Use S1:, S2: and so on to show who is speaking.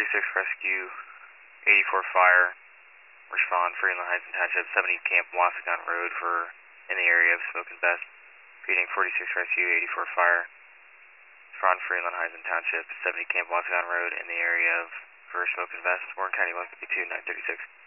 S1: Rescue, 84 Fire, respond Freeland Heights and Township, 70 Camp Wasagon Road for in the area of Smoke and Vest. Repeating 46 Rescue, 84 Fire, respond Freeland Heights and Township, 70 Camp Wasagon Road in the area of for Smoke and Vest. Warren County 152, 936.